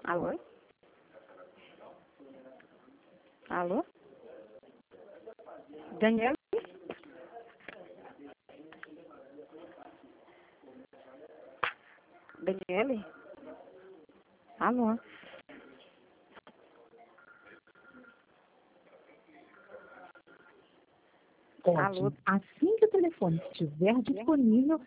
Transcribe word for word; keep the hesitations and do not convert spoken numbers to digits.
Alô? Alô? Daniela? Daniele? Alô? Ótimo. Assim que o telefone estiver disponível,